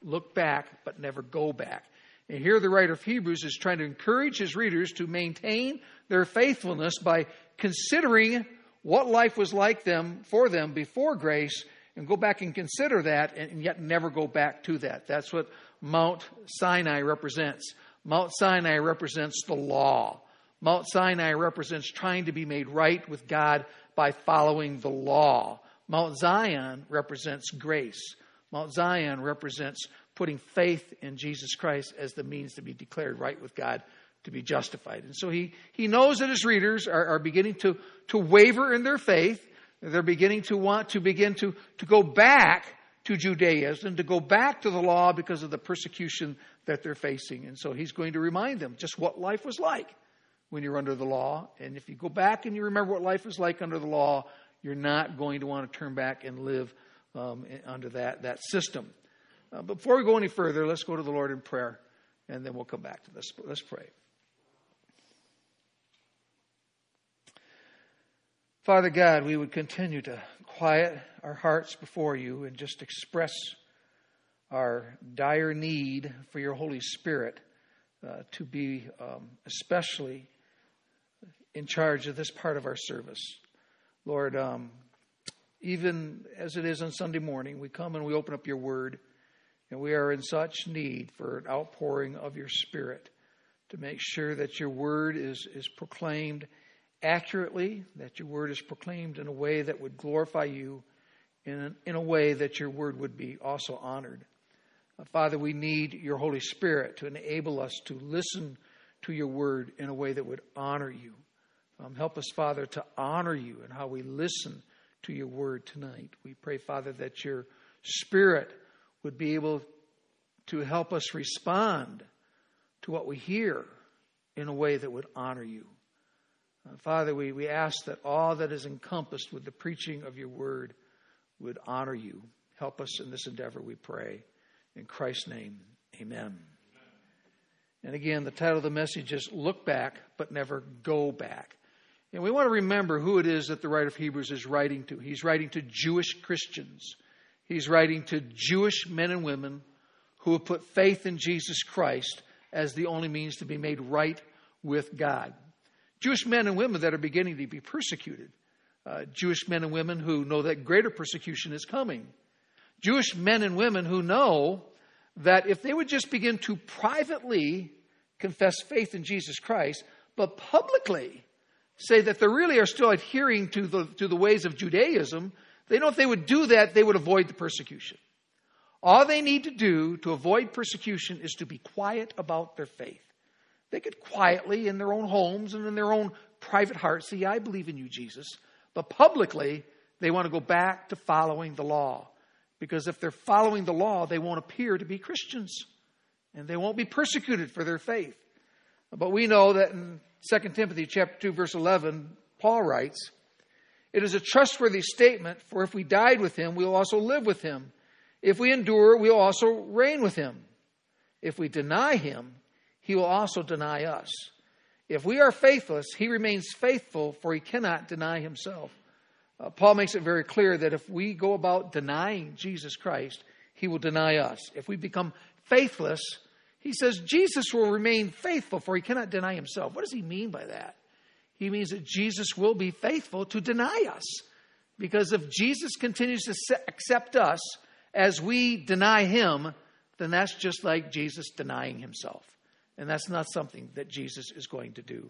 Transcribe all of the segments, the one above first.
look back, but never go back. And here the writer of Hebrews is trying to encourage his readers to maintain their faithfulness by considering what life was like for them before grace, and go back and consider that, and yet never go back to that. That's what Mount Sinai represents. Mount Sinai represents the law. Mount Sinai represents trying to be made right with God by following the law. Mount Zion represents grace. Mount Zion represents putting faith in Jesus Christ as the means to be declared right with God, to be justified. And so he knows that his readers are beginning to waver in their faith. They're beginning to want to go back to Judaism, to go back to the law because of the persecution that they're facing. And so he's going to remind them just what life was like when you're under the law. And if you go back and you remember what life was like under the law, you're not going to want to turn back and live under that system. But before we go any further, let's go to the Lord in prayer, and then we'll come back to this. Let's pray. Father God, we would continue to quiet our hearts before you and just express our dire need for your Holy Spirit to be especially in charge of this part of our service. Lord, even as it is on Sunday morning, we come and we open up your word, and we are in such need for an outpouring of your Spirit to make sure that your word is proclaimed accurately, that your word is proclaimed in a way that would glorify you, in a way that your word would be also honored. Father, we need your Holy Spirit to enable us to listen to your word in a way that would honor you. Help us, Father, to honor you in how we listen to your word tonight. We pray, Father, that your Spirit would be able to help us respond to what we hear in a way that would honor you. Father, we ask that all that is encompassed with the preaching of your word would honor you. Help us in this endeavor, we pray. In Christ's name, amen. And again, the title of the message is Look Back, but Never Go Back. And we want to remember who it is that the writer of Hebrews is writing to. He's writing to Jewish Christians. He's writing to Jewish men and women who have put faith in Jesus Christ as the only means to be made right with God. Jewish men and women that are beginning to be persecuted. Jewish men and women who know that greater persecution is coming. Jewish men and women who know that if they would just begin to privately confess faith in Jesus Christ, but publicly say that they really are still adhering to the ways of Judaism, they know if they would do that, they would avoid the persecution. All they need to do to avoid persecution is to be quiet about their faith. They could quietly in their own homes and in their own private hearts say, yeah, I believe in you, Jesus. But publicly, they want to go back to following the law. Because if they're following the law, they won't appear to be Christians. And they won't be persecuted for their faith. But we know that in 2 Timothy chapter 2, verse 11, Paul writes, it is a trustworthy statement, for if we died with him, we will also live with him. If we endure, we will also reign with him. If we deny him, he will also deny us. If we are faithless, he remains faithful, for he cannot deny himself. Paul makes it very clear that if we go about denying Jesus Christ, he will deny us. If we become faithless, he says Jesus will remain faithful, for he cannot deny himself. What does he mean by that? He means that Jesus will be faithful to deny us. Because if Jesus continues to accept us as we deny him, then that's just like Jesus denying himself. And that's not something that Jesus is going to do.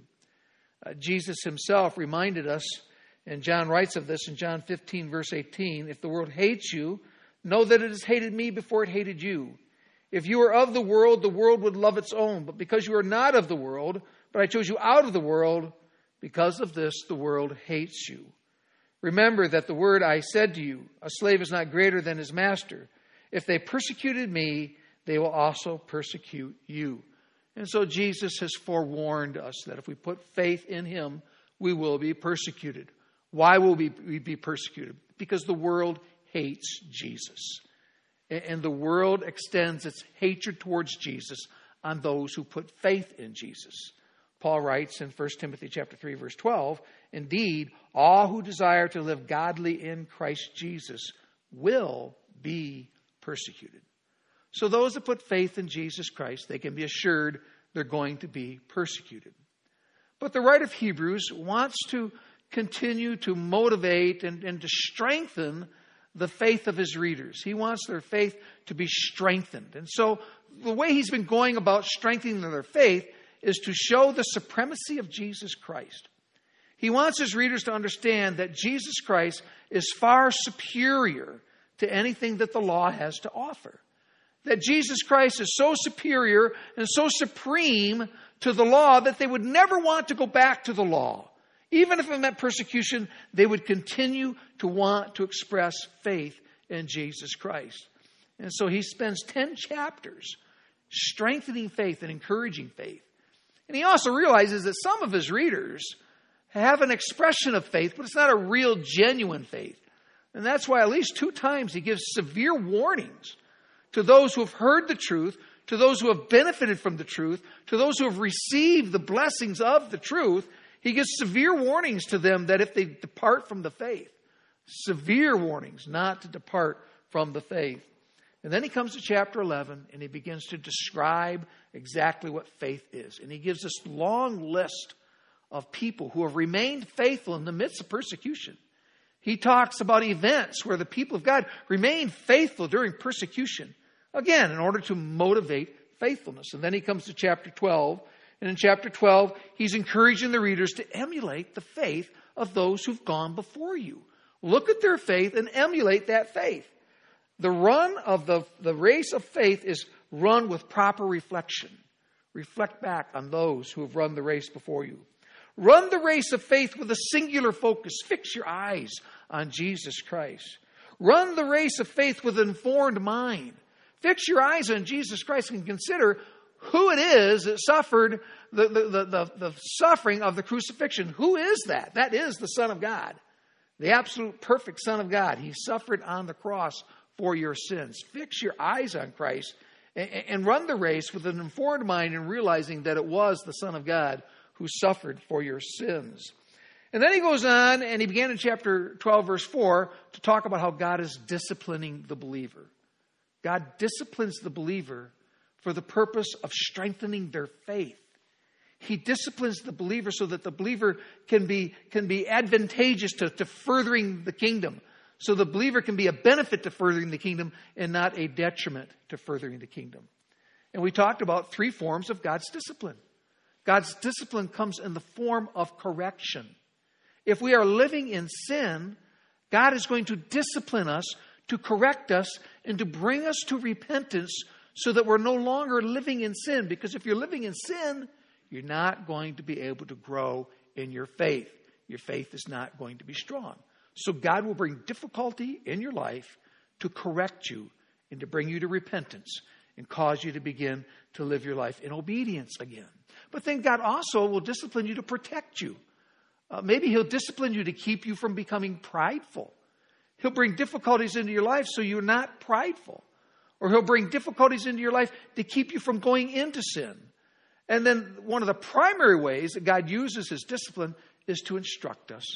Jesus himself reminded us, and John writes of this in John 15, verse 18, if the world hates you, know that it has hated me before it hated you. If you were of the world would love its own. But because you are not of the world, but I chose you out of the world, because of this, the world hates you. Remember that the word I said to you, a slave is not greater than his master. If they persecuted me, they will also persecute you. And so Jesus has forewarned us that if we put faith in him, we will be persecuted. Why will we be persecuted? Because the world hates Jesus. And the world extends its hatred towards Jesus on those who put faith in Jesus. Paul writes in 1 Timothy chapter 3, verse 12, indeed, all who desire to live godly in Christ Jesus will be persecuted. So those that put faith in Jesus Christ, they can be assured they're going to be persecuted. But the writer of Hebrews wants to continue to motivate and to strengthen the faith of his readers. He wants their faith to be strengthened. And so the way he's been going about strengthening their faith is to show the supremacy of Jesus Christ. He wants his readers to understand that Jesus Christ is far superior to anything that the law has to offer. That Jesus Christ is so superior and so supreme to the law that they would never want to go back to the law. Even if it meant persecution, they would continue to want to express faith in Jesus Christ. And so he spends 10 chapters strengthening faith and encouraging faith. And he also realizes that some of his readers have an expression of faith, but it's not a real, genuine faith. And that's why at least 2 times he gives severe warnings to those who have heard the truth, to those who have benefited from the truth, to those who have received the blessings of the truth. He gives severe warnings to them that if they depart from the faith, severe warnings not to depart from the faith. And then he comes to chapter 11 and he begins to describe exactly what faith is. And he gives this long list of people who have remained faithful in the midst of persecution. He talks about events where the people of God remained faithful during persecution. Again, in order to motivate faithfulness. And then he comes to chapter 12. And in chapter 12, he's encouraging the readers to emulate the faith of those who've gone before you. Look at their faith and emulate that faith. The run of the race of faith is run with proper reflection. Reflect back on those who have run the race before you. Run the race of faith with a singular focus. Fix your eyes on Jesus Christ. Run the race of faith with an informed mind. Fix your eyes on Jesus Christ and consider who it is that suffered the suffering of the crucifixion. Who is that? That is the Son of God. The absolute perfect Son of God. He suffered on the cross for your sins. Fix your eyes on Christ and run the race with an informed mind and realizing that it was the Son of God who suffered for your sins. And then he goes on and he began in chapter 12 verse 4 to talk about how God is disciplining the believer. God disciplines the believer for the purpose of strengthening their faith. He disciplines the believer so that the believer can be advantageous to furthering the kingdom. So the believer can be a benefit to furthering the kingdom and not a detriment to furthering the kingdom. And we talked about 3 forms of God's discipline. God's discipline comes in the form of correction. If we are living in sin, God is going to discipline us, to correct us, and to bring us to repentance so that we're no longer living in sin. Because if you're living in sin, you're not going to be able to grow in your faith. Your faith is not going to be strong. So God will bring difficulty in your life to correct you and to bring you to repentance and cause you to begin to live your life in obedience again. But then God also will discipline you to protect you. Maybe he'll discipline you to keep you from becoming prideful. He'll bring difficulties into your life so you're not prideful. Or he'll bring difficulties into your life to keep you from going into sin. And then one of the primary ways that God uses his discipline is to instruct us.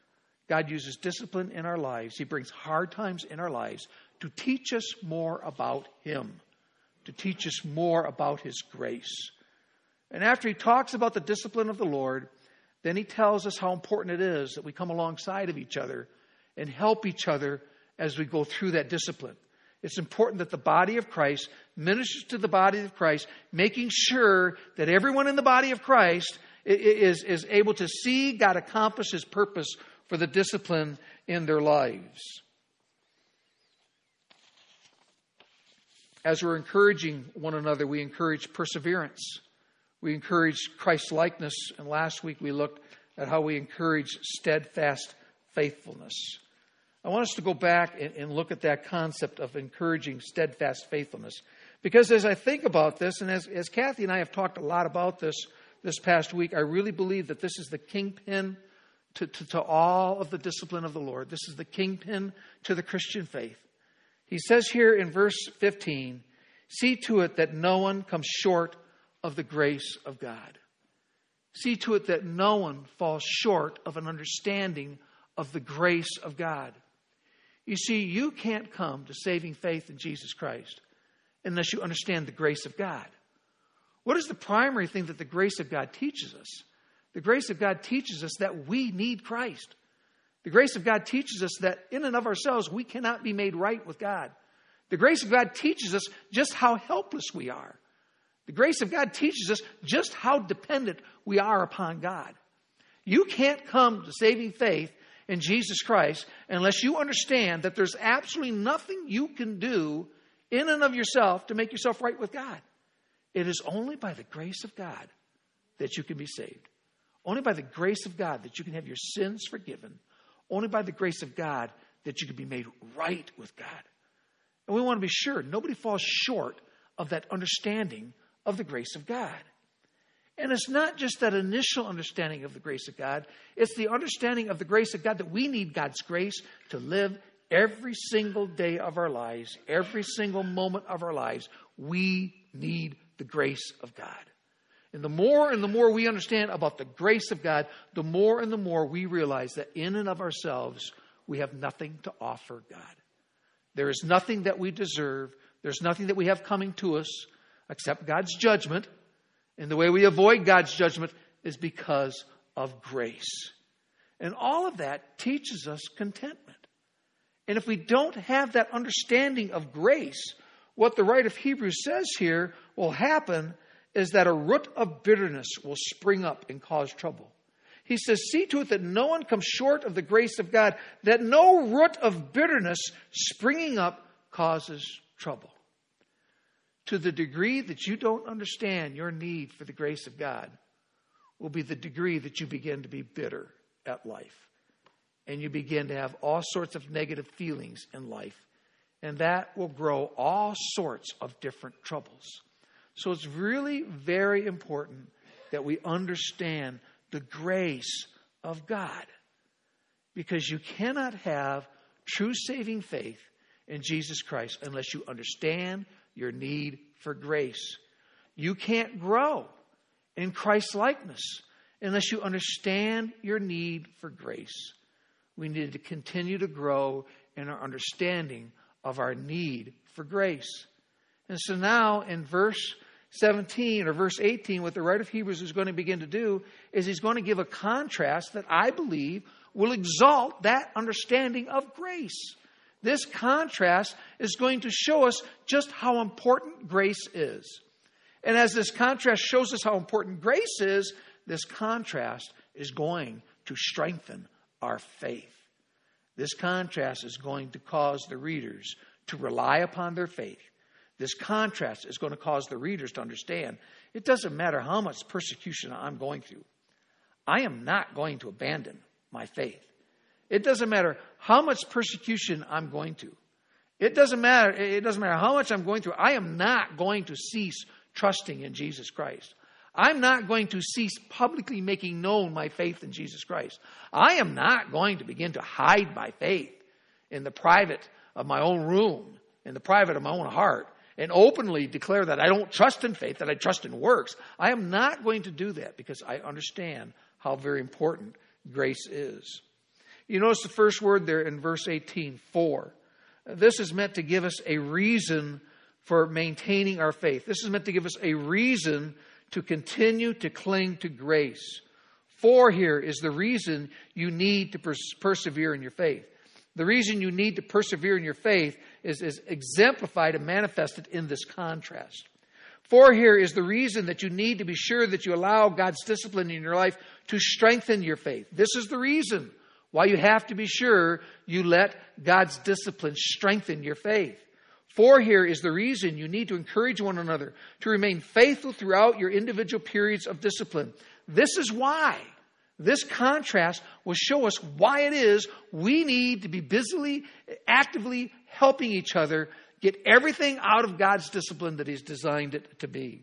God uses discipline in our lives. He brings hard times in our lives to teach us more about him, to teach us more about his grace. And after he talks about the discipline of the Lord, then he tells us how important it is that we come alongside of each other and help each other as we go through that discipline. It's important that the body of Christ ministers to the body of Christ, making sure that everyone in the body of Christ is able to see God accomplish his purpose for the discipline in their lives. As we're encouraging one another, we encourage perseverance. We encourage Christ-likeness. And last week we looked at how we encourage steadfast faithfulness. I want us to go back and look at that concept of encouraging steadfast faithfulness. Because as I think about this, and as Kathy and I have talked a lot about this past week, I really believe that this is the kingpin to all of the discipline of the Lord. This is the kingpin to the Christian faith. He says here in verse 15, see to it that no one comes short of the grace of God. See to it that no one falls short of an understanding of the grace of God. You see, you can't come to saving faith in Jesus Christ unless you understand the grace of God. What is the primary thing that the grace of God teaches us? The grace of God teaches us that we need Christ. The grace of God teaches us that in and of ourselves, we cannot be made right with God. The grace of God teaches us just how helpless we are. The grace of God teaches us just how dependent we are upon God. You can't come to saving faith in Jesus Christ unless you understand that there's absolutely nothing you can do in and of yourself to make yourself right with God. It is only by the grace of God that you can be saved. Only by the grace of God that you can have your sins forgiven. Only by the grace of God that you can be made right with God. And we want to be sure nobody falls short of that understanding of the grace of God. And it's not just that initial understanding of the grace of God. It's the understanding of the grace of God that we need God's grace to live every single day of our lives, every single moment of our lives. We need the grace of God. And the more we understand about the grace of God, the more and the more we realize that in and of ourselves, we have nothing to offer God. There is nothing that we deserve. There's nothing that we have coming to us except God's judgment. And the way we avoid God's judgment is because of grace. And all of that teaches us contentment. And if we don't have that understanding of grace, what the writer of Hebrews says here will happen is that a root of bitterness will spring up and cause trouble. He says, see to it that no one comes short of the grace of God, that no root of bitterness springing up causes trouble. To the degree that you don't understand your need for the grace of God will be the degree that you begin to be bitter at life. And you begin to have all sorts of negative feelings in life. And that will grow all sorts of different troubles. So it's really very important that we understand the grace of God. Because you cannot have true saving faith in Jesus Christ unless you understand your need for grace. You can't grow in Christ's likeness unless you understand your need for grace. We need to continue to grow in our understanding of our need for grace. And so now in verse 17 or verse 18, what the writer of Hebrews is going to begin to do is he's going to give a contrast that I believe will exalt that understanding of grace. This contrast is going to show us just how important grace is. And as this contrast shows us how important grace is, this contrast is going to strengthen our faith. This contrast is going to cause the readers to rely upon their faith. This contrast is going to cause the readers to understand it doesn't matter how much persecution I'm going through. I am not going to abandon my faith. It doesn't matter how much persecution I'm going to. It doesn't matter how much I'm going through. I am not going to cease trusting in Jesus Christ. I'm not going to cease publicly making known my faith in Jesus Christ. I am not going to begin to hide my faith in the private of my own room, in the private of my own heart, and openly declare that I don't trust in faith, that I trust in works. I am not going to do that because I understand how very important grace is. You notice the first word there in verse 18, for. This is meant to give us a reason for maintaining our faith. This is meant to give us a reason to continue to cling to grace. For here is the reason you need to persevere in your faith. The reason you need to persevere in your faith is exemplified and manifested in this contrast. For here is the reason that you need to be sure that you allow God's discipline in your life to strengthen your faith. This is the reason why you have to be sure you let God's discipline strengthen your faith. For here is the reason you need to encourage one another to remain faithful throughout your individual periods of discipline. This is why. This contrast will show us why it is we need to be busily, actively helping each other get everything out of God's discipline that He's designed it to be.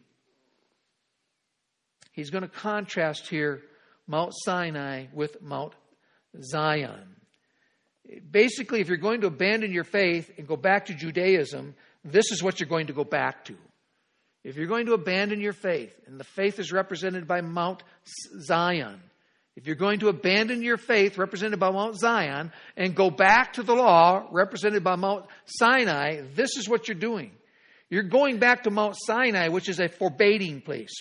He's going to contrast here Mount Sinai with Mount Zion. Basically, if you're going to abandon your faith and go back to Judaism, this is what you're going to go back to. If you're going to abandon your faith, and the faith is represented by Mount Zion, if you're going to abandon your faith, represented by Mount Zion, and go back to the law, represented by Mount Sinai, this is what you're doing. You're going back to Mount Sinai, which is a foreboding place.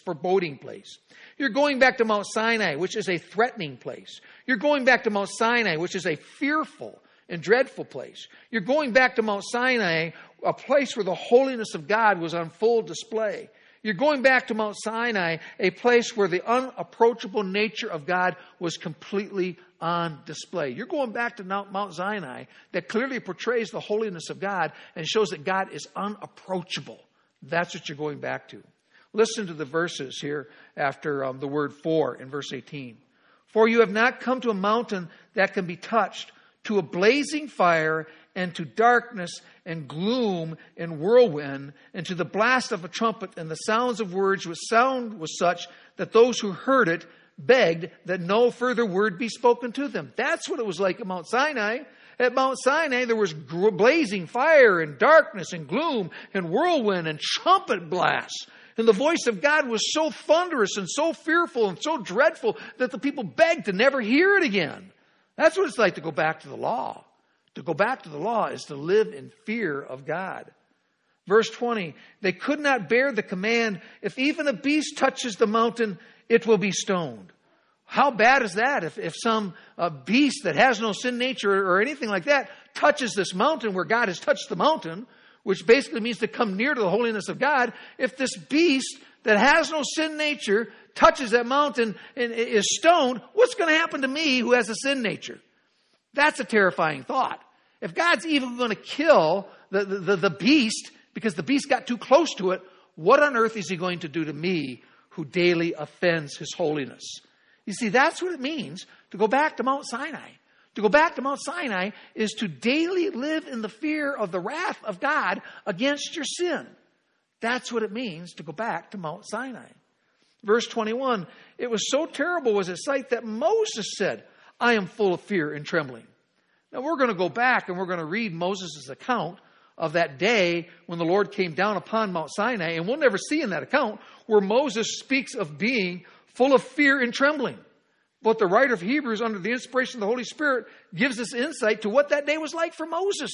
You're going back to Mount Sinai, which is a threatening place. You're going back to Mount Sinai, which is a fearful and dreadful place. You're going back to Mount Sinai, a place where the holiness of God was on full display. You're going back to Mount Sinai, a place where the unapproachable nature of God was completely on display. You're going back to Mount Sinai that clearly portrays the holiness of God and shows that God is unapproachable. That's what you're going back to. Listen to the verses here after the word for in verse 18. For you have not come to a mountain that can be touched, to a blazing fire, and to darkness and gloom and whirlwind, and to the blast of a trumpet and the sounds of words, which sound was such that those who heard it begged that no further word be spoken to them. That's what it was like at Mount Sinai. At Mount Sinai, there was blazing fire and darkness and gloom and whirlwind and trumpet blasts. And the voice of God was so thunderous and so fearful and so dreadful that the people begged to never hear it again. That's what it's like to go back to the law. To go back to the law is to live in fear of God. Verse 20, they could not bear the command, if even a beast touches the mountain, it will be stoned. How bad is that if some beast that has no sin nature or anything like that touches this mountain where God has touched the mountain, which basically means to come near to the holiness of God. If this beast that has no sin nature touches that mountain and is stoned, what's going to happen to me who has a sin nature? That's a terrifying thought. If God's even going to kill the beast because the beast got too close to it, what on earth is he going to do to me who daily offends his holiness? You see, that's what it means to go back to Mount Sinai. To go back to Mount Sinai is to daily live in the fear of the wrath of God against your sin. That's what it means to go back to Mount Sinai. Verse 21, it was so terrible was its sight that Moses said, I am full of fear and trembling. Now we're going to go back and we're going to read Moses' account of that day when the Lord came down upon Mount Sinai. And we'll never see in that account where Moses speaks of being full of fear and trembling. But the writer of Hebrews, under the inspiration of the Holy Spirit, gives us insight to what that day was like for Moses.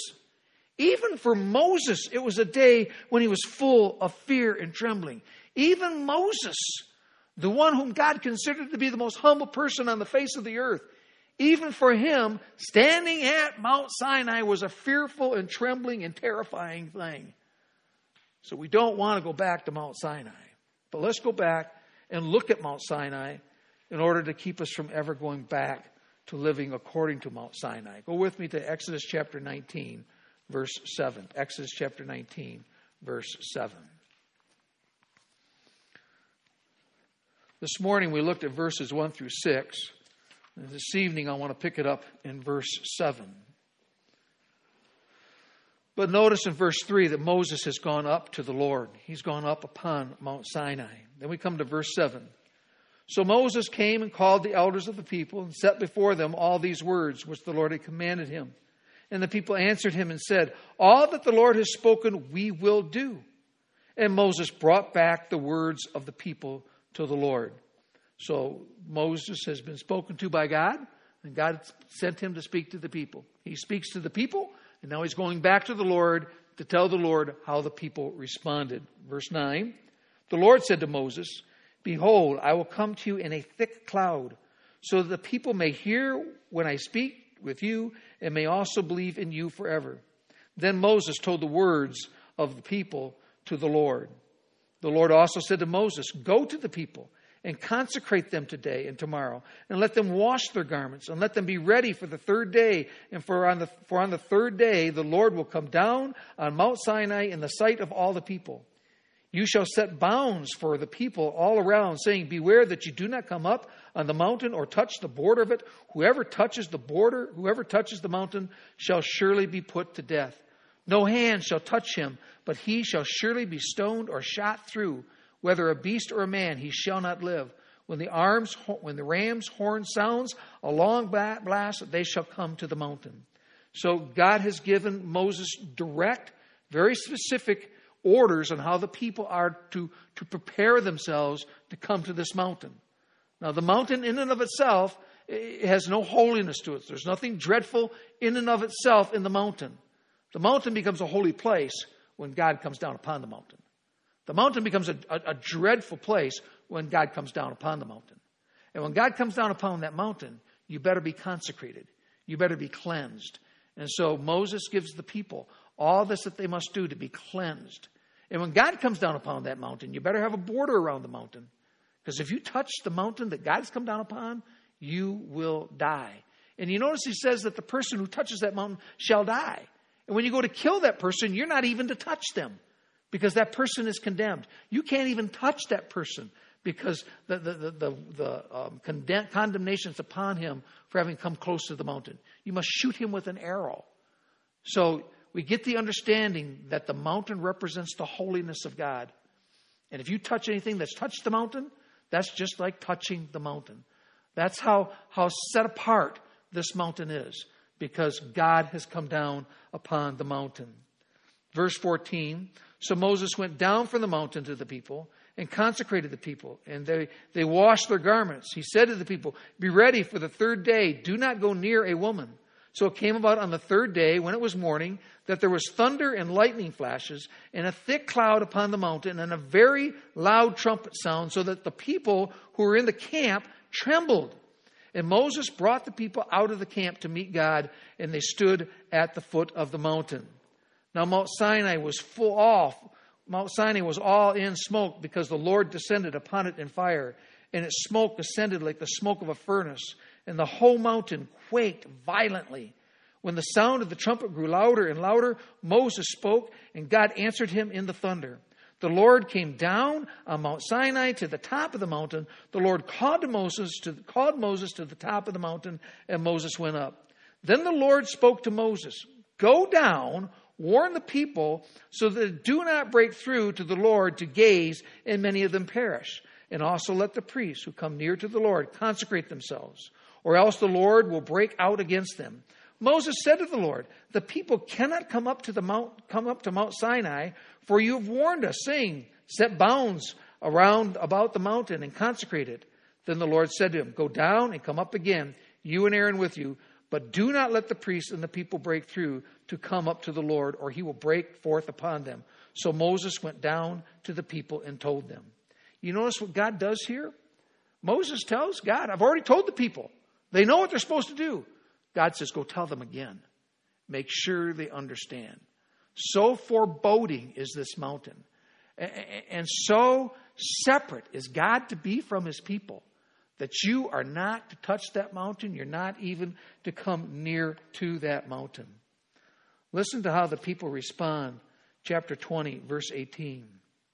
Even for Moses, it was a day when he was full of fear and trembling. Even Moses, the one whom God considered to be the most humble person on the face of the earth, even for him, standing at Mount Sinai was a fearful and trembling and terrifying thing. So we don't want to go back to Mount Sinai. But let's go back and look at Mount Sinai in order to keep us from ever going back to living according to Mount Sinai. Go with me to Exodus chapter 19, verse 7. Exodus chapter 19, verse 7. This morning we looked at verses 1 through 6. And this evening I want to pick it up in verse 7. But notice in verse 3 that Moses has gone up to the Lord. He's gone up upon Mount Sinai. Then we come to verse 7. So Moses came and called the elders of the people and set before them all these words which the Lord had commanded him. And the people answered him and said, all that the Lord has spoken we will do. And Moses brought back the words of the people to the Lord. So Moses has been spoken to by God, and God sent him to speak to the people. He speaks to the people, and now he's going back to the Lord to tell the Lord how the people responded. Verse 9, the Lord said to Moses, behold, I will come to you in a thick cloud, so that the people may hear when I speak with you, and may also believe in you forever. Then Moses told the words of the people to the Lord. The Lord also said to Moses, go to the people and consecrate them today and tomorrow, and let them wash their garments, and let them be ready for the third day. And for on the third day the Lord will come down on Mount Sinai in the sight of all the people. You shall set bounds for the people all around, saying, beware that you do not come up on the mountain or touch the border of it. Whoever touches the mountain shall surely be put to death. No hand shall touch him, but he shall surely be stoned or shot through. Whether a beast or a man, he shall not live. When the ram's horn sounds a long blast, they shall come to the mountain. So God has given Moses direct, very specific orders on how the people are to prepare themselves to come to this mountain. Now, the mountain in and of itself, it has no holiness to it. There's nothing dreadful in and of itself in the mountain. The mountain becomes a holy place when God comes down upon the mountain. The mountain becomes a dreadful place when God comes down upon the mountain. And when God comes down upon that mountain, you better be consecrated. You better be cleansed. And so Moses gives the people all this that they must do to be cleansed. And when God comes down upon that mountain, you better have a border around the mountain. Because if you touch the mountain that God's come down upon, you will die. And you notice he says that the person who touches that mountain shall die. And when you go to kill that person, you're not even to touch them, because that person is condemned. You can't even touch that person because the condemnation is upon him for having come close to the mountain. You must shoot him with an arrow. So we get the understanding that the mountain represents the holiness of God. And if you touch anything that's touched the mountain, that's just like touching the mountain. That's how set apart this mountain is, because God has come down upon the mountain. Verse 14, so Moses went down from the mountain to the people and consecrated the people, and they washed their garments. He said to the people, be ready for the third day. Do not go near a woman. So it came about on the third day, when it was morning, that there was thunder and lightning flashes and a thick cloud upon the mountain and a very loud trumpet sound, so that the people who were in the camp trembled. And Moses brought the people out of the camp to meet God, and they stood at the foot of the mountain. Now Mount Sinai was all in smoke, because the Lord descended upon it in fire, and its smoke ascended like the smoke of a furnace, and the whole mountain quaked violently. When the sound of the trumpet grew louder and louder, Moses spoke, and God answered him in the thunder. The Lord came down on Mount Sinai to the top of the mountain. The Lord called Moses to the top of the mountain, and Moses went up. Then the Lord spoke to Moses, go down, warn the people, so that they do not break through to the Lord to gaze, and many of them perish. And also let the priests who come near to the Lord consecrate themselves, or else the Lord will break out against them. Moses said to the Lord, the people cannot come up to Mount Sinai, for you have warned us, saying, set bounds about the mountain and consecrate it. Then the Lord said to him, go down and come up again, you and Aaron with you, but do not let the priests and the people break through to come up to the Lord, or he will break forth upon them. So Moses went down to the people and told them. You notice what God does here? Moses tells God, I've already told the people. They know what they're supposed to do. God says, go tell them again. Make sure they understand. So foreboding is this mountain. And so separate is God to be from his people, that you are not to touch that mountain. You're not even to come near to that mountain. Listen to how the people respond. Chapter 20, verse 18.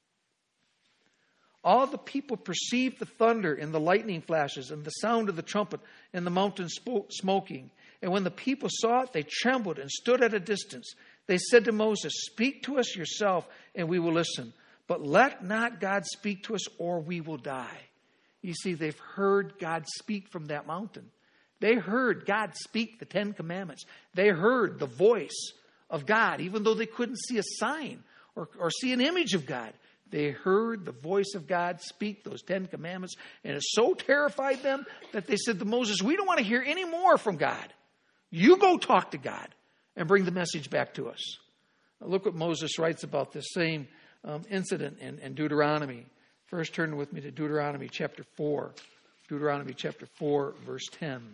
All the people perceived the thunder and the lightning flashes and the sound of the trumpet and the mountain smoking. And when the people saw it, they trembled and stood at a distance. They said to Moses, speak to us yourself, and we will listen. But let not God speak to us, or we will die. You see, they've heard God speak from that mountain. They heard God speak the Ten Commandments. They heard the voice of God, even though they couldn't see a sign or see an image of God. They heard the voice of God speak those 10 commandments, and it so terrified them that they said to Moses, we don't want to hear any more from God. You go talk to God and bring the message back to us. Now look what Moses writes about this same incident in Deuteronomy. First, turn with me to Deuteronomy chapter 4. Deuteronomy chapter 4, verse 10.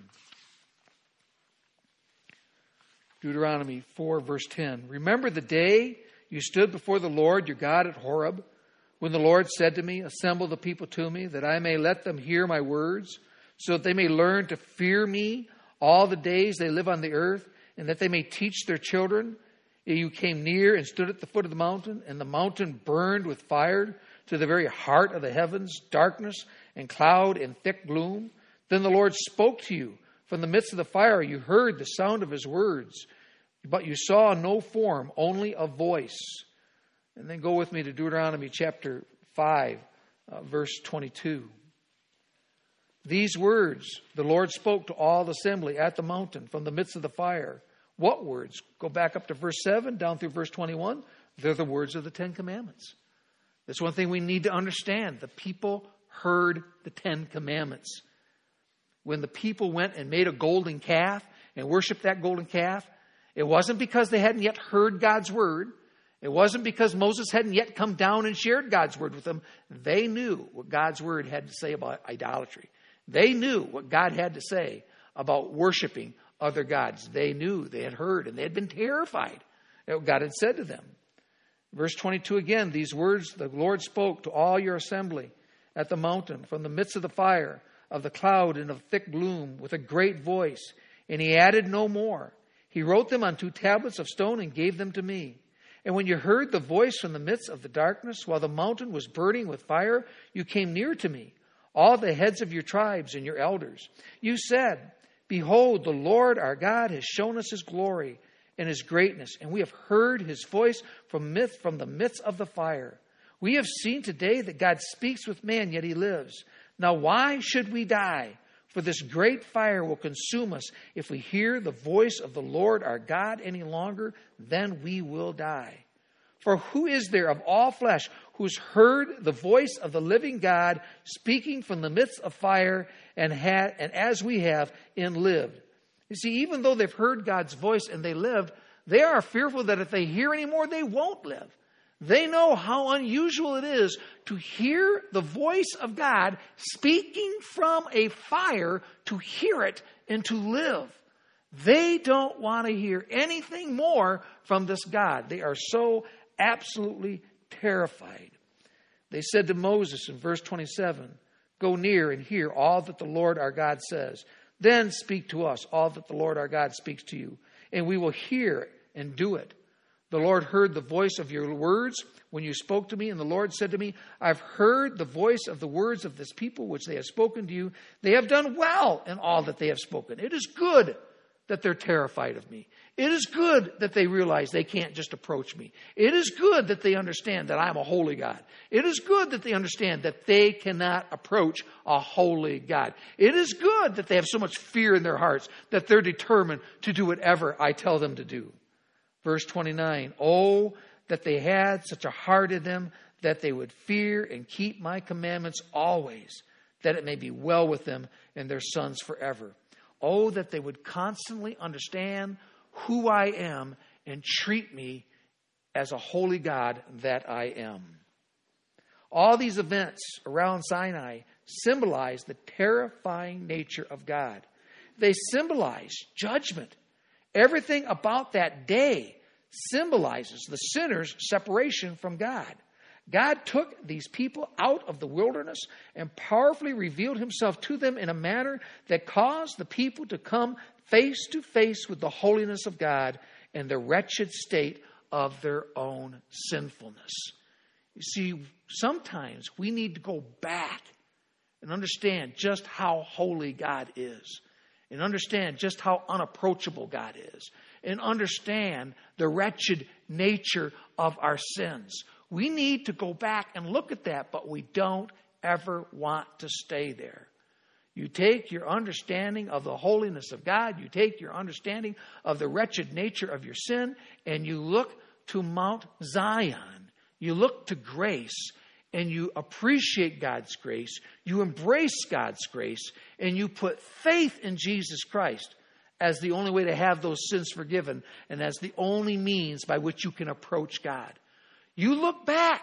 Deuteronomy 4, verse 10. Remember the day you stood before the Lord your God at Horeb, when the Lord said to me, assemble the people to me, that I may let them hear my words, so that they may learn to fear me all the days they live on the earth, and that they may teach their children. You came near and stood at the foot of the mountain, and the mountain burned with fire to the very heart of the heavens, darkness and cloud and thick gloom. Then the Lord spoke to you. From the midst of the fire you heard the sound of his words, but you saw no form, only a voice. And then go with me to Deuteronomy chapter 5, verse 22. These words the Lord spoke to all the assembly at the mountain from the midst of the fire. What words? Go back up to verse 7, down through verse 21. They're the words of the 10 Commandments. That's one thing we need to understand. The people heard the 10 Commandments. When the people went and made a golden calf and worshiped that golden calf, it wasn't because they hadn't yet heard God's word. It wasn't because Moses hadn't yet come down and shared God's word with them. They knew what God's word had to say about idolatry. They knew what God had to say about worshiping other gods. They knew, they had heard, and they had been terrified at what God had said to them. Verse 22 again, these words the Lord spoke to all your assembly at the mountain from the midst of the fire, of the cloud and of thick gloom, with a great voice. And he added no more. He wrote them on 2 tablets of stone and gave them to me. And when you heard the voice from the midst of the darkness, while the mountain was burning with fire, you came near to me, all the heads of your tribes and your elders. You said, behold, the Lord our God has shown us his glory and his greatness, and we have heard his voice from the midst of the fire. We have seen today that God speaks with man, yet he lives. Now why should we die? For this great fire will consume us. If we hear the voice of the Lord our God any longer, then we will die. For who is there of all flesh who's heard the voice of the living God speaking from the midst of fire and as we have and lived? You see, even though they've heard God's voice and they lived, they are fearful that if they hear anymore, they won't live. They know how unusual it is to hear the voice of God speaking from a fire, to hear it and to live. They don't want to hear anything more from this God. They are so absolutely terrified. They said to Moses in verse 27, go near and hear all that the Lord our God says. Then speak to us all that the Lord our God speaks to you, and we will hear and do it. The Lord heard the voice of your words when you spoke to me, and the Lord said to me, I've heard the voice of the words of this people which they have spoken to you. They have done well in all that they have spoken. It is good that they're terrified of me. It is good that they realize they can't just approach me. It is good that they understand that I'm a holy God. It is good that they understand that they cannot approach a holy God. It is good that they have so much fear in their hearts that they're determined to do whatever I tell them to do. Verse 29, oh, that they had such a heart in them that they would fear and keep my commandments always, that it may be well with them and their sons forever. Oh, that they would constantly understand who I am and treat me as a holy God that I am. All these events around Sinai symbolize the terrifying nature of God. They symbolize judgment. Everything about that day symbolizes the sinner's separation from God. God took these people out of the wilderness and powerfully revealed himself to them in a manner that caused the people to come face to face with the holiness of God and the wretched state of their own sinfulness. You see, sometimes we need to go back and understand just how holy God is, and understand just how unapproachable God is, and understand the wretched nature of our sins. We need to go back and look at that, but we don't ever want to stay there. You take your understanding of the holiness of God, you take your understanding of the wretched nature of your sin, and you look to Mount Zion. You look to grace, and you appreciate God's grace. You embrace God's grace, and you put faith in Jesus Christ as the only way to have those sins forgiven, and as the only means by which you can approach God. You look back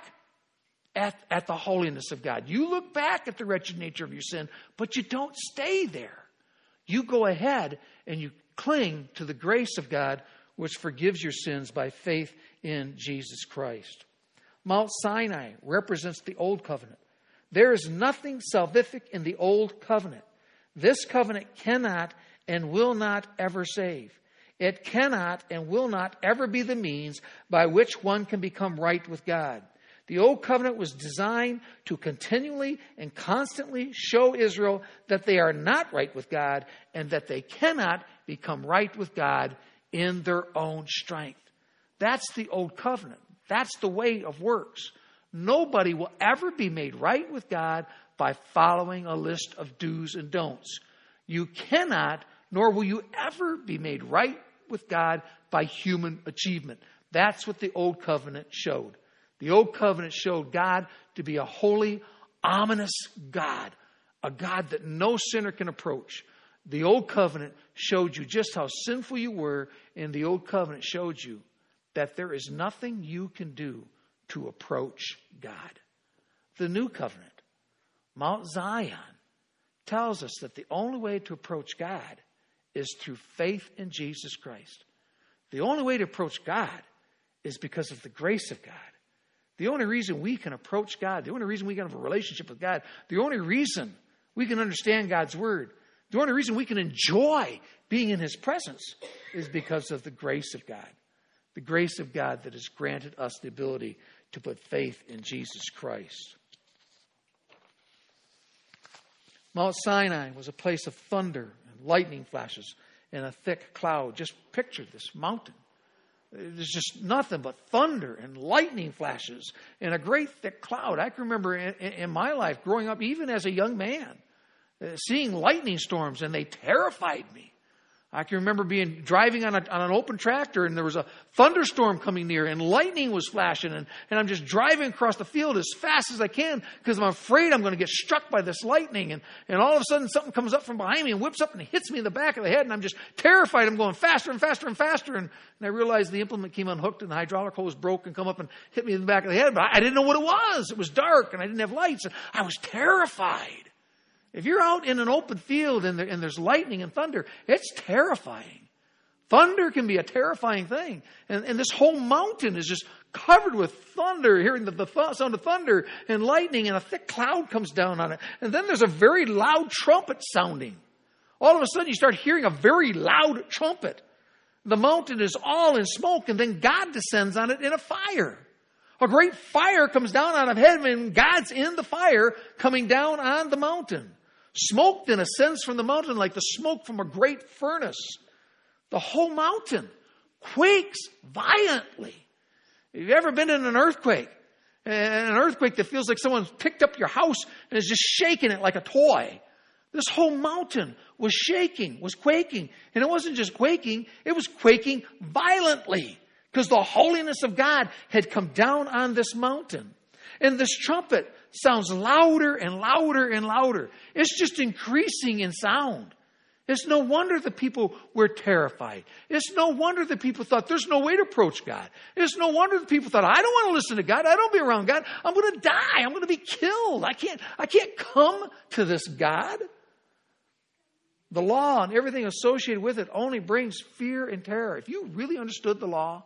at the holiness of God. You look back at the wretched nature of your sin, but you don't stay there. You go ahead and you cling to the grace of God, which forgives your sins by faith in Jesus Christ. Mount Sinai represents the Old Covenant. There is nothing salvific in the Old Covenant. This covenant cannot and will not ever save. It cannot and will not ever be the means by which one can become right with God. The Old Covenant was designed to continually and constantly show Israel that they are not right with God and that they cannot become right with God in their own strength. That's the Old Covenant. That's the way of works. Nobody will ever be made right with God by following a list of do's and don'ts. You cannot, nor will you ever be made right with God by human achievement. That's what the Old Covenant showed. The Old Covenant showed God to be a holy, ominous God, a God that no sinner can approach. The Old Covenant showed you just how sinful you were, and the Old Covenant showed you that there is nothing you can do to approach God. The new covenant, Mount Zion, tells us that the only way to approach God is through faith in Jesus Christ. The only way to approach God is because of the grace of God. The only reason we can approach God, the only reason we can have a relationship with God, the only reason we can understand God's word, the only reason we can enjoy being in his presence is because of the grace of God. The grace of God that has granted us the ability to put faith in Jesus Christ. Mount Sinai was a place of thunder and lightning flashes and a thick cloud. Just picture this mountain. There's just nothing but thunder and lightning flashes and a great thick cloud. I can remember in my life growing up, even as a young man, seeing lightning storms, and they terrified me. I can remember driving on an open tractor, and there was a thunderstorm coming near, and lightning was flashing, and I'm just driving across the field as fast as I can because I'm afraid I'm going to get struck by this lightning. And all of a sudden, something comes up from behind me and whips up and hits me in the back of the head, and I'm just terrified. I'm going faster and faster and faster, and I realized the implement came unhooked, and the hydraulic hose broke and come up and hit me in the back of the head. But I didn't know what it was. It was dark, and I didn't have lights, and I was terrified. If you're out in an open field and there's lightning and thunder, it's terrifying. Thunder can be a terrifying thing. And this whole mountain is just covered with thunder, hearing the sound of thunder and lightning, and a thick cloud comes down on it. And then there's a very loud trumpet sounding. All of a sudden you start hearing a very loud trumpet. The mountain is all in smoke, and then God descends on it in a fire. A great fire comes down out of heaven, and God's in the fire coming down on the mountain. Smoke then ascends from the mountain like the smoke from a great furnace. The whole mountain quakes violently. Have you ever been in an earthquake? An earthquake that feels like someone's picked up your house and is just shaking it like a toy. This whole mountain was shaking, was quaking. And it wasn't just quaking, it was quaking violently because the holiness of God had come down on this mountain. And this trumpet sounds louder and louder and louder. It's just increasing in sound. It's no wonder the people were terrified. It's no wonder the people thought there's no way to approach God. It's no wonder the people thought, I don't want to listen to God. I don't be around God. I'm going to die. I'm going to be killed. I can't come to this God. The law and everything associated with it only brings fear and terror. If you really understood the law,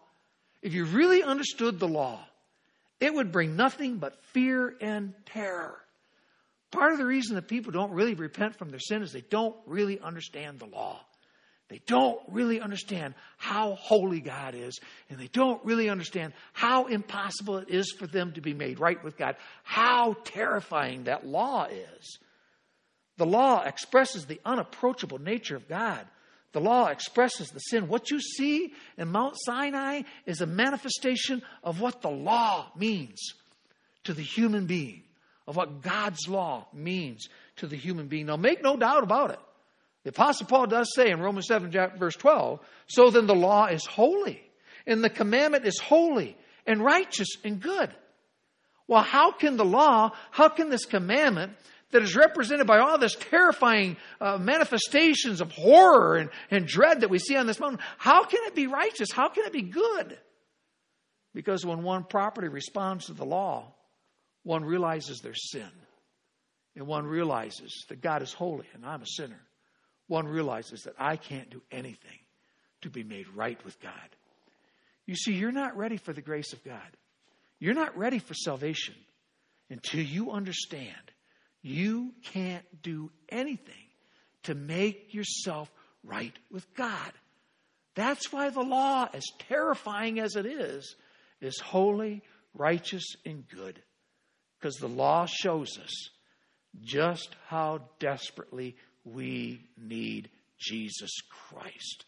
it would bring nothing but fear and terror. Part of the reason that people don't really repent from their sin is they don't really understand the law. They don't really understand how holy God is, and they don't really understand how impossible it is for them to be made right with God, how terrifying that law is. The law expresses the unapproachable nature of God. The law expresses the sin. What you see in Mount Sinai is a manifestation of what the law means to the human being, of what God's law means to the human being. Now, make no doubt about it. The Apostle Paul does say in Romans 7, verse 12, so then the law is holy, and the commandment is holy and righteous and good. Well, how can this commandment that is represented by all this terrifying manifestations of horror and dread that we see on this mountain, how can it be righteous? How can it be good? Because when one properly responds to the law, one realizes their sin. And one realizes that God is holy and I'm a sinner. One realizes that I can't do anything to be made right with God. You see, you're not ready for the grace of God. You're not ready for salvation until you understand you can't do anything to make yourself right with God. That's why the law, as terrifying as it is holy, righteous, and good. Because the law shows us just how desperately we need Jesus Christ.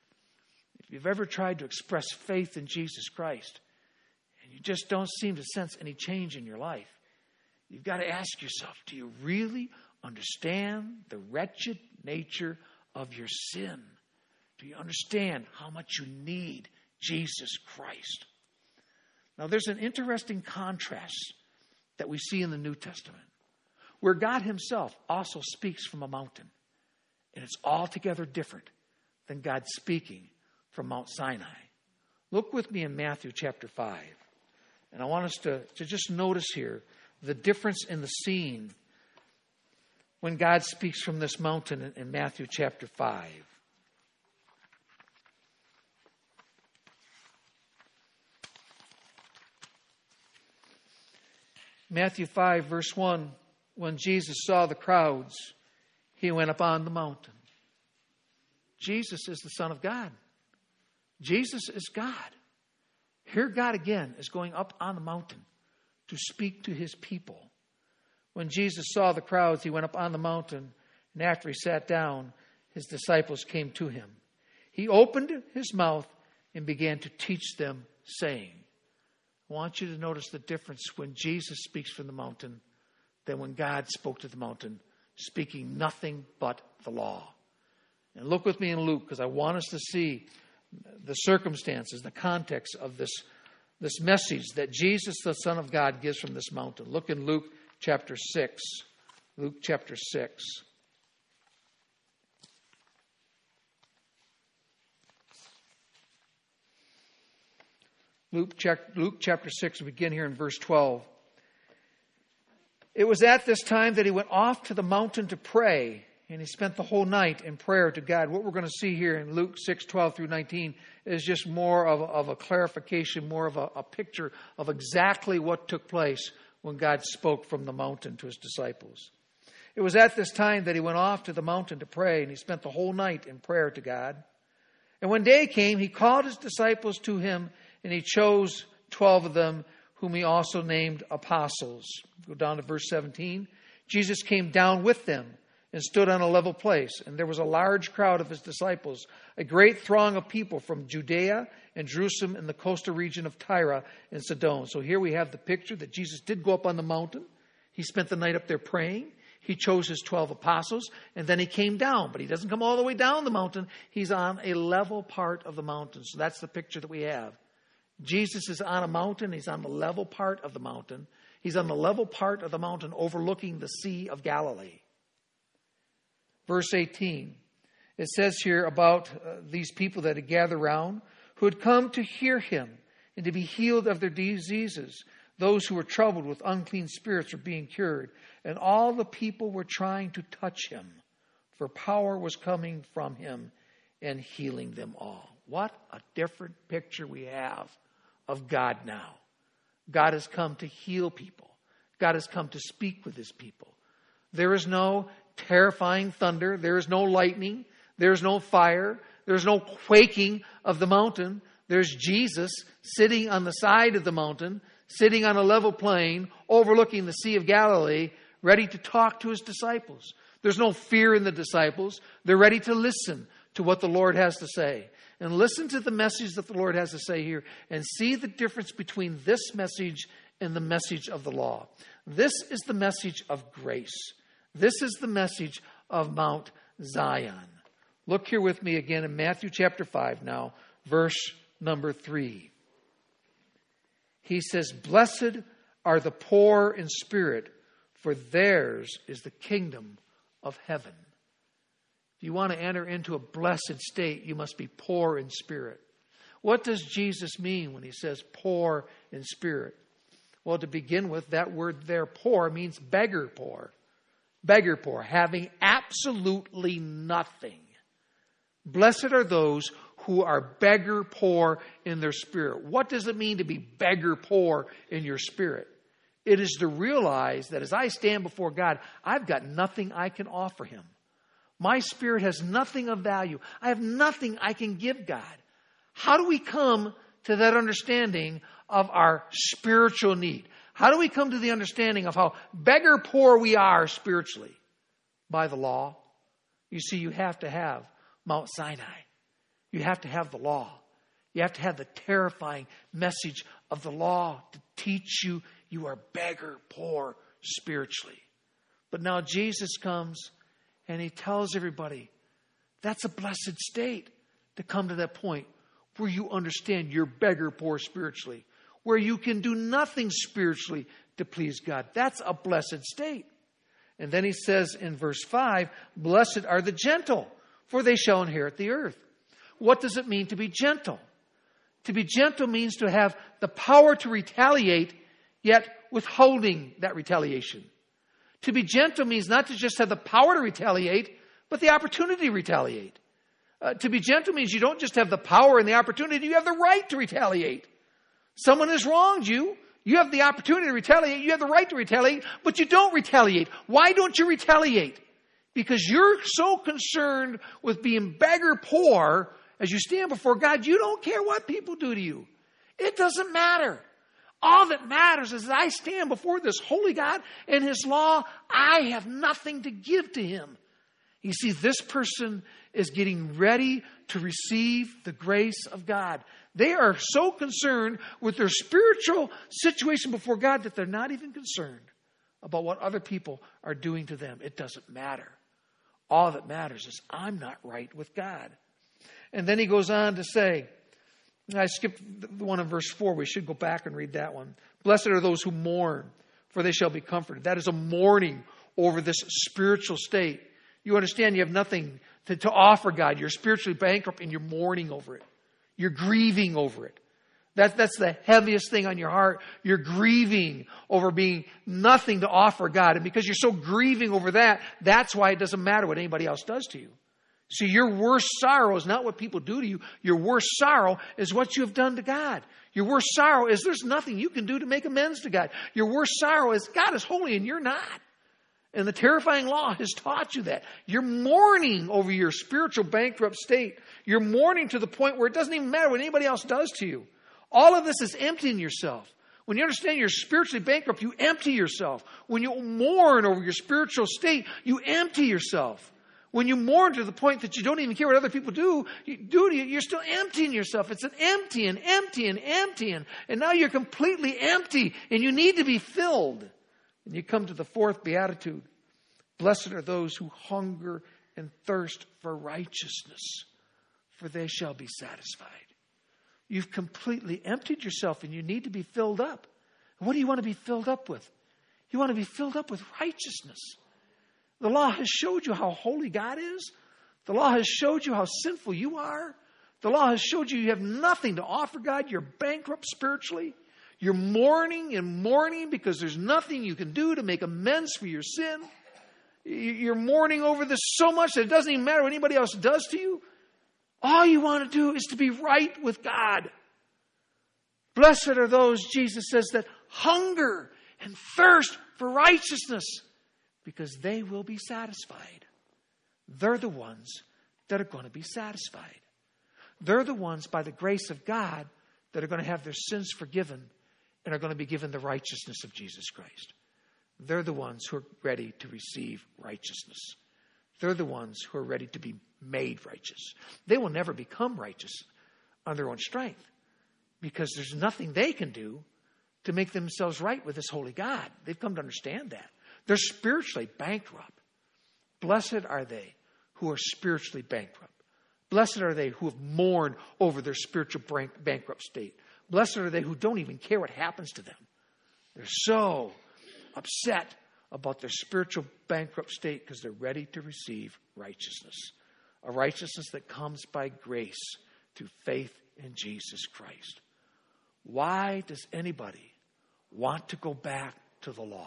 If you've ever tried to express faith in Jesus Christ and you just don't seem to sense any change in your life, you've got to ask yourself, do you really understand the wretched nature of your sin? Do you understand how much you need Jesus Christ? Now, there's an interesting contrast that we see in the New Testament, where God himself also speaks from a mountain. And it's altogether different than God speaking from Mount Sinai. Look with me in Matthew chapter 5. And I want us to just notice here the difference in the scene when God speaks from this mountain in Matthew chapter 5. Matthew 5, verse 1, when Jesus saw the crowds, he went up on the mountain. Jesus is the Son of God. Jesus is God. Here God again is going up on the mountain to speak to his people. When Jesus saw the crowds, he went up on the mountain, and after he sat down, his disciples came to him. He opened his mouth and began to teach them, saying, I want you to notice the difference when Jesus speaks from the mountain than when God spoke to the mountain, speaking nothing but the law. And look with me in Luke, because I want us to see the circumstances, the context of this message that Jesus, the Son of God, gives from this mountain. Look in Luke chapter 6. Luke chapter 6. Luke chapter 6, we begin here in verse 12. It was at this time that he went off to the mountain to pray, and he spent the whole night in prayer to God. What we're going to see here in Luke 6, 12 through 19 is just more of a clarification, more of a picture of exactly what took place when God spoke from the mountain to his disciples. It was at this time that he went off to the mountain to pray, and he spent the whole night in prayer to God. And when day came, he called his disciples to him, and he chose 12 of them, whom he also named apostles. Go down to verse 17. Jesus came down with them and stood on a level place. And there was a large crowd of his disciples, a great throng of people from Judea and Jerusalem and the coastal region of Tyre and Sidon. So here we have the picture that Jesus did go up on the mountain. He spent the night up there praying. He chose his 12 apostles, and then he came down. But he doesn't come all the way down the mountain. He's on a level part of the mountain. So that's the picture that we have. Jesus is on a mountain. He's on the level part of the mountain. He's on the level part of the mountain overlooking the Sea of Galilee. Verse 18, it says here about these people that had gathered around, who had come to hear him and to be healed of their diseases. Those who were troubled with unclean spirits were being cured, and all the people were trying to touch him, for power was coming from him and healing them all. What a different picture we have of God now. God has come to heal people. God has come to speak with his people. There is no terrifying thunder. There is no lightning. There is no fire. There is no quaking of the mountain. There's Jesus sitting on the side of the mountain, sitting on a level plain, overlooking the Sea of Galilee, ready to talk to his disciples. There's no fear in the disciples. They're ready to listen to what the Lord has to say. And listen to the message that the Lord has to say here and see the difference between this message and the message of the law. This is the message of grace. This is the message of Mount Zion. Look here with me again in Matthew chapter 5 now, verse number 3. He says, "Blessed are the poor in spirit, for theirs is the kingdom of heaven." If you want to enter into a blessed state, you must be poor in spirit. What does Jesus mean when he says poor in spirit? Well, to begin with, that word there, poor, means beggar poor. Beggar poor, having absolutely nothing. Blessed are those who are beggar poor in their spirit. What does it mean to be beggar poor in your spirit? It is to realize that as I stand before God, I've got nothing I can offer him. My spirit has nothing of value. I have nothing I can give God. How do we come to that understanding of our spiritual need? How do we come to the understanding of how beggar poor we are spiritually? By the law. You see, you have to have Mount Sinai. You have to have the law. You have to have the terrifying message of the law to teach you you are beggar poor spiritually. But now Jesus comes and he tells everybody that's a blessed state to come to that point where you understand you're beggar poor spiritually, where you can do nothing spiritually to please God. That's a blessed state. And then he says in verse 5, "Blessed are the gentle, for they shall inherit the earth." What does it mean to be gentle? To be gentle means to have the power to retaliate, yet withholding that retaliation. To be gentle means not to just have the power to retaliate, but the opportunity to retaliate. To be gentle means you don't just have the power and the opportunity, you have the right to retaliate. Someone has wronged you. You have the opportunity to retaliate. You have the right to retaliate, but you don't retaliate. Why don't you retaliate? Because you're so concerned with being beggar poor as you stand before God, you don't care what people do to you. It doesn't matter. All that matters is that I stand before this holy God and His law. I have nothing to give to Him. You see, this person is getting ready to receive the grace of God. They are so concerned with their spiritual situation before God that they're not even concerned about what other people are doing to them. It doesn't matter. All that matters is I'm not right with God. And then he goes on to say, I skipped the one in verse 4. We should go back and read that one. Blessed are those who mourn, for they shall be comforted. That is a mourning over this spiritual state. You understand you have nothing to offer God. You're spiritually bankrupt and you're mourning over it. You're grieving over it. That's the heaviest thing on your heart. You're grieving over being nothing to offer God. And because you're so grieving over that, that's why it doesn't matter what anybody else does to you. See, your worst sorrow is not what people do to you. Your worst sorrow is what you have done to God. Your worst sorrow is there's nothing you can do to make amends to God. Your worst sorrow is God is holy and you're not. And the terrifying law has taught you that. You're mourning over your spiritual bankrupt state. You're mourning to the point where it doesn't even matter what anybody else does to you. All of this is emptying yourself. When you understand you're spiritually bankrupt, you empty yourself. When you mourn over your spiritual state, you empty yourself. When you mourn to the point that you don't even care what other people do to you, you're still emptying yourself. It's an emptying. And now you're completely empty and you need to be filled. And you come to the fourth beatitude. Blessed are those who hunger and thirst for righteousness, for they shall be satisfied. You've completely emptied yourself and you need to be filled up. And what do you want to be filled up with? You want to be filled up with righteousness. The law has showed you how holy God is. The law has showed you how sinful you are. The law has showed you have nothing to offer God. You're bankrupt spiritually. You're mourning and mourning because there's nothing you can do to make amends for your sin. You're mourning over this so much that it doesn't even matter what anybody else does to you. All you want to do is to be right with God. Blessed are those, Jesus says, that hunger and thirst for righteousness, because they will be satisfied. They're the ones that are going to be satisfied. They're the ones, by the grace of God, that are going to have their sins forgiven and are going to be given the righteousness of Jesus Christ. They're the ones who are ready to receive righteousness. They're the ones who are ready to be made righteous. They will never become righteous on their own strength because there's nothing they can do to make themselves right with this holy God. They've come to understand that. They're spiritually bankrupt. Blessed are they who are spiritually bankrupt. Blessed are they who have mourned over their spiritual bankrupt state. Blessed are they who don't even care what happens to them. They're so upset about their spiritual bankrupt state because they're ready to receive righteousness. A righteousness that comes by grace through faith in Jesus Christ. Why does anybody want to go back to the law?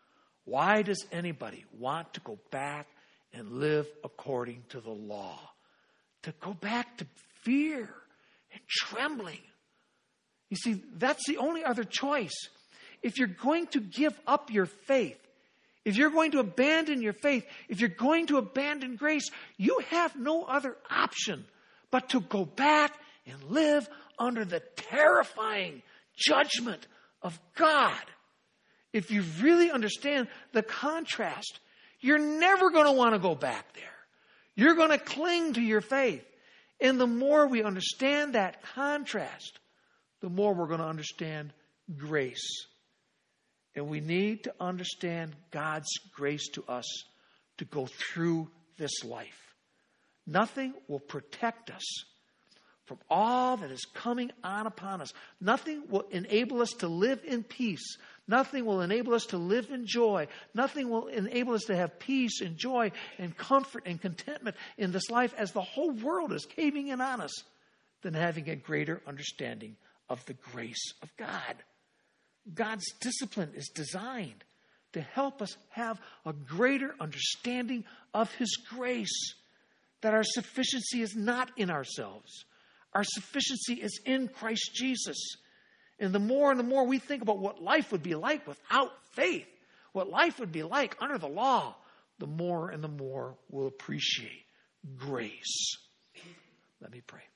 Why does anybody want to go back and live according to the law? To go back to fear and trembling. You see, that's the only other choice. If you're going to give up your faith, if you're going to abandon your faith, if you're going to abandon grace, you have no other option but to go back and live under the terrifying judgment of God. If you really understand the contrast, you're never going to want to go back there. You're going to cling to your faith. And the more we understand that contrast, the more we're going to understand grace. And we need to understand God's grace to us to go through this life. Nothing will protect us from all that is coming on upon us. Nothing will enable us to live in peace. Nothing will enable us to live in joy. Nothing will enable us to have peace and joy and comfort and contentment in this life as the whole world is caving in on us. than having a greater understanding of the grace of God. God's discipline is designed to help us have a greater understanding of His grace, that our sufficiency is not in ourselves. Our sufficiency is in Christ Jesus. And the more we think about what life would be like without faith, what life would be like under the law, the more and the more we'll appreciate grace. Let me pray.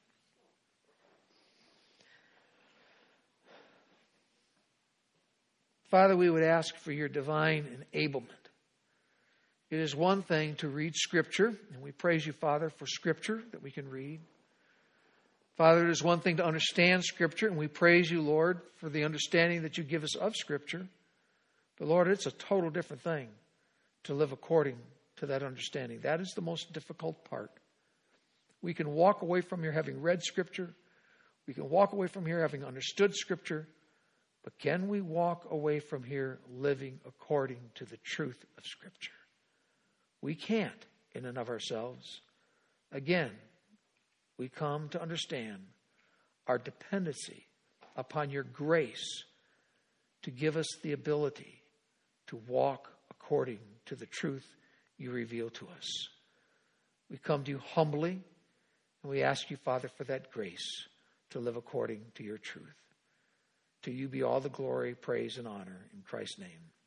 Father, we would ask for your divine enablement. It is one thing to read Scripture, and we praise you, Father, for Scripture that we can read. Father, it is one thing to understand Scripture, and we praise you, Lord, for the understanding that you give us of Scripture. But, Lord, it's a total different thing to live according to that understanding. That is the most difficult part. We can walk away from here having read Scripture. We can walk away from here having understood Scripture. But can we walk away from here living according to the truth of Scripture? We can't in and of ourselves. Again, we come to understand our dependency upon your grace to give us the ability to walk according to the truth you reveal to us. We come to you humbly, and we ask you, Father, for that grace to live according to your truth. To you be all the glory, praise, and honor. In Christ's name,